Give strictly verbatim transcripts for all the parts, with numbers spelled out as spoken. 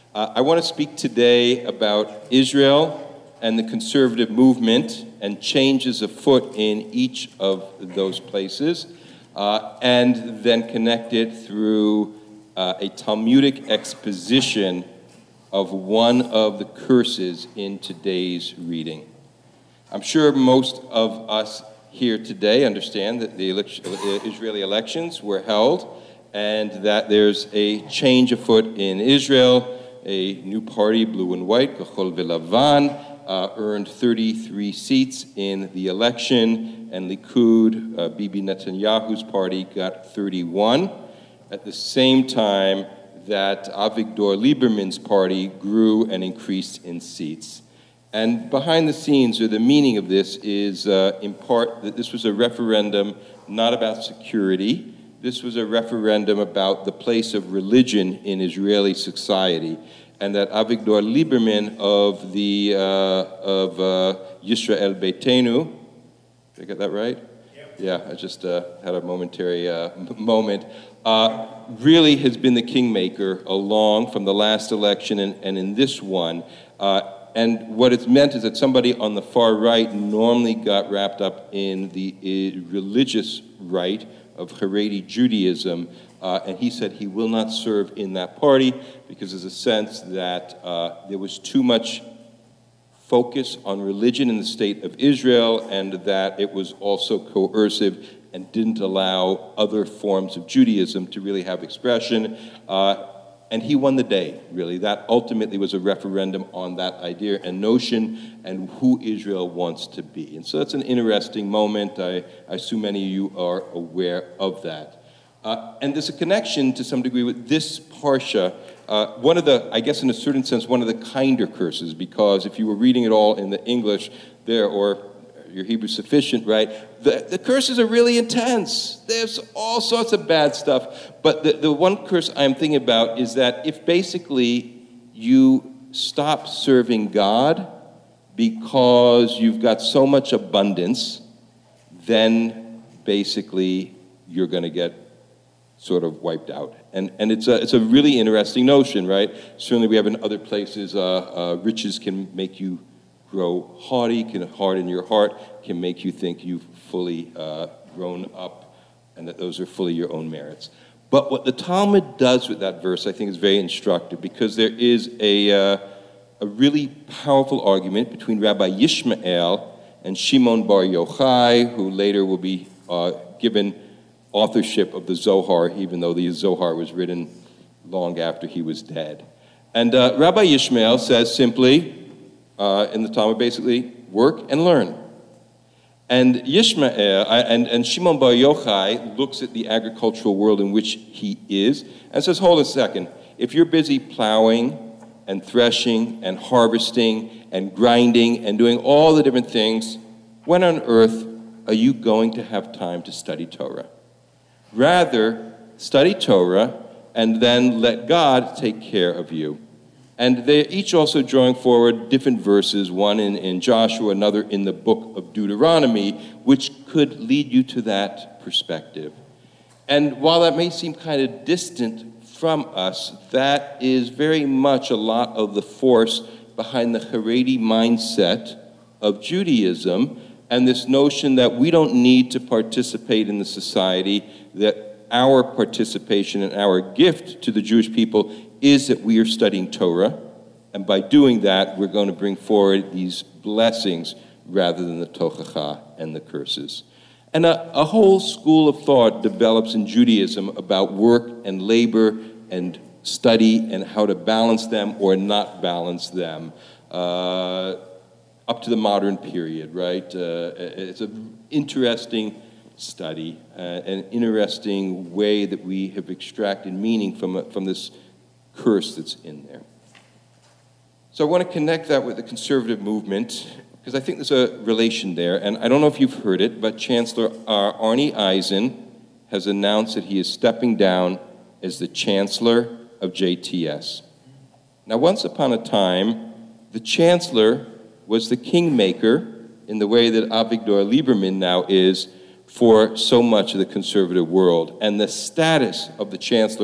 Uh, I want to speak today about Israel and the conservative movement and changes afoot in each of those places, uh, and then connect it through uh, a Talmudic exposition of one of the curses in today's reading. I'm sure most of us here today understand that the election, Israeli elections were held and that there's a change afoot in Israel. A new party, Blue and White, Kahol Velavan, uh, earned thirty-three seats in the election, and Likud, uh, Bibi Netanyahu's party, got thirty-one. At the same time that Avigdor Lieberman's party grew and increased in seats. And behind the scenes, or the meaning of this, is uh, in part that this was a referendum not about security. This was a referendum about the place of religion in Israeli society, and that Avigdor Lieberman of the uh, of uh, Yisrael Beitenu, did I get that right? Yep. Yeah, I just uh, had a momentary uh, moment. Uh, really has been the kingmaker along from the last election and, and in this one. Uh, And what it's meant is that somebody on the far right normally got wrapped up in the uh, religious right of Haredi Judaism, uh, and he said he will not serve in that party because there's a sense that uh, there was too much focus on religion in the state of Israel, and that it was also coercive and didn't allow other forms of Judaism to really have expression. Uh, And he won the day, really. That ultimately was a referendum on that idea and notion and who Israel wants to be. And so that's an interesting moment. I, I assume many of you are aware of that. Uh, and there's a connection to some degree with this Parsha. Uh, one of the, I guess in a certain sense, one of the kinder curses, because if you were reading it all in the English there, or your Hebrew sufficient, right? The, the curses are really intense. There's all sorts of bad stuff. But the, the one curse I'm thinking about is that if basically you stop serving God because you've got so much abundance, then basically you're going to get sort of wiped out. And and it's a, it's a really interesting notion, right? Certainly we have in other places, uh, uh, riches can make you grow haughty, can harden your heart, can make you think you've fully uh, grown up and that those are fully your own merits. But what the Talmud does with that verse, I think, is very instructive, because there is a, uh, a really powerful argument between Rabbi Yishmael and Shimon Bar Yochai, who later will be uh, given authorship of the Zohar, even though the Zohar was written long after he was dead. And uh, Rabbi Yishmael says simply, Uh, in the Talmud, basically, work and learn. And Yishmael, and, and Shimon Bar Yochai looks at the agricultural world in which he is and says, hold a second, if you're busy plowing and threshing and harvesting and grinding and doing all the different things, when on earth are you going to have time to study Torah? Rather, study Torah and then let God take care of you. And they're each also drawing forward different verses, one in, in Joshua, another in the book of Deuteronomy, which could lead you to that perspective. And while that may seem kind of distant from us, that is very much a lot of the force behind the Haredi mindset of Judaism, and this notion that we don't need to participate in the society, that our participation and our gift to the Jewish people is that we are studying Torah, and by doing that, we're going to bring forward these blessings rather than the tochacha and the curses. And a, a whole school of thought develops in Judaism about work and labor and study and how to balance them or not balance them, uh, up to the modern period, right? Uh, it's an interesting study, uh, an interesting way that we have extracted meaning from, from this curse that's in there. So I want to connect that with the conservative movement, because I think there's a relation there. And I don't know if you've heard it, but Chancellor uh, Arnie Eisen has announced that he is stepping down as the Chancellor of J T S. Now, once upon a time, the Chancellor was the kingmaker in the way that Avigdor Lieberman now is for so much of the conservative world. And the status of the Chancellor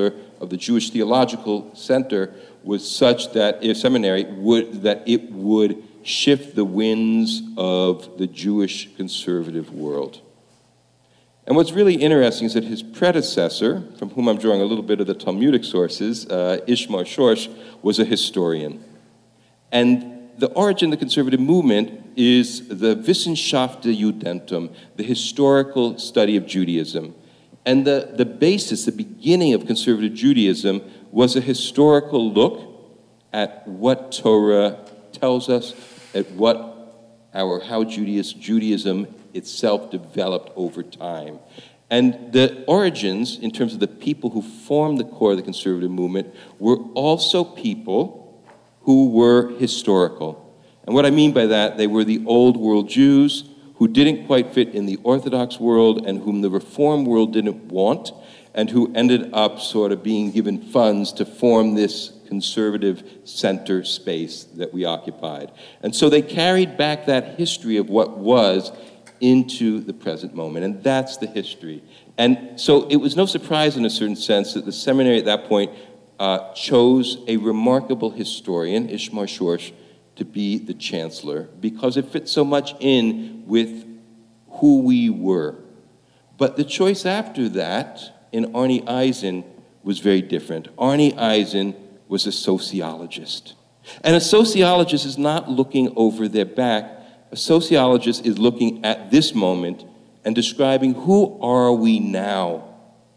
of the Jewish Theological Center was such that if seminary would that it would shift the winds of the Jewish conservative world. And what's really interesting is that his predecessor, from whom I'm drawing a little bit of the Talmudic sources, uh, Ishmael Schorsch, was a historian. And the origin of the conservative movement is the Wissenschaft Judentum, the historical study of Judaism. And the, the basis, the beginning of conservative Judaism was a historical look at what Torah tells us, at what our, how Judaism, Judaism itself developed over time. And the origins, in terms of the people who formed the core of the conservative movement, were also people who were historical. And what I mean by that, they were the old world Jews who didn't quite fit in the Orthodox world and whom the Reform world didn't want, and who ended up sort of being given funds to form this conservative center space that we occupied. And so they carried back that history of what was into the present moment, and that's the history. And so it was no surprise in a certain sense that the seminary at that point uh, chose a remarkable historian, Ishmael Schorsch, to be the chancellor, because it fit so much in with who we were. But the choice after that in Arnie Eisen was very different. Arnie Eisen was a sociologist. And a sociologist is not looking over their back. A sociologist is looking at this moment and describing, who are we now?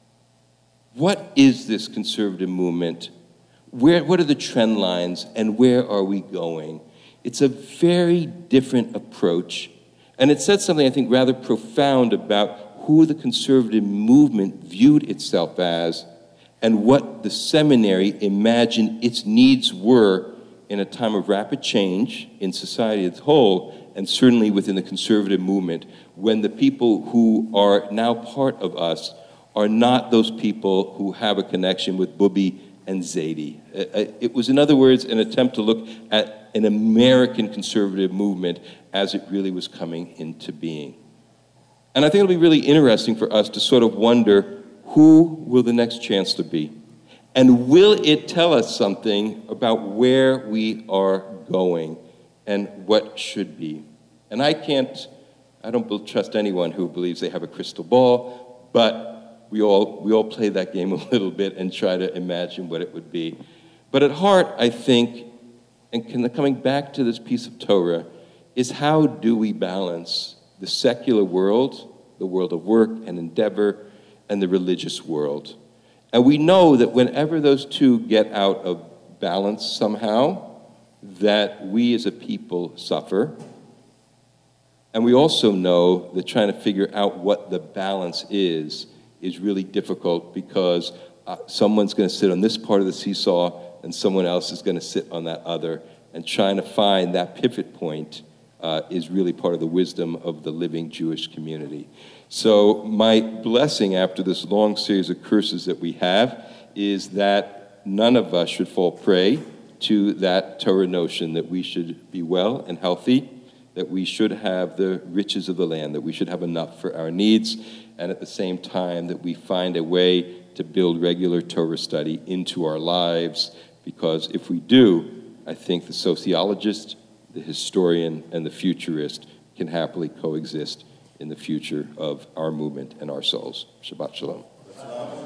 What is this conservative movement? Where, what are the trend lines, and where are we going? It's a very different approach, and it said something, I think, rather profound about who the conservative movement viewed itself as and what the seminary imagined its needs were in a time of rapid change in society as a whole, and certainly within the conservative movement, when the people who are now part of us are not those people who have a connection with Bubi and Zaidi. It was, in other words, an attempt to look at an American conservative movement as it really was coming into being. And I think it'll be really interesting for us to sort of wonder, who will the next chancellor be? And will it tell us something about where we are going and what should be? And I can't, I don't trust anyone who believes they have a crystal ball, but we all, we all play that game a little bit and try to imagine what it would be. But at heart, I think, and coming back to this piece of Torah, is how do we balance the secular world, the world of work and endeavor, and the religious world? And we know that whenever those two get out of balance somehow, that we as a people suffer. And we also know that trying to figure out what the balance is is really difficult, because uh, someone's going to sit on this part of the seesaw and someone else is going to sit on that other. And trying to find that pivot point uh, is really part of the wisdom of the living Jewish community. So my blessing after this long series of curses that we have is that none of us should fall prey to that Torah notion that we should be well and healthy, that we should have the riches of the land, that we should have enough for our needs, and at the same time that we find a way to build regular Torah study into our lives, because if we do, I think the sociologist, the historian, and the futurist can happily coexist in the future of our movement and our souls. Shabbat Shalom.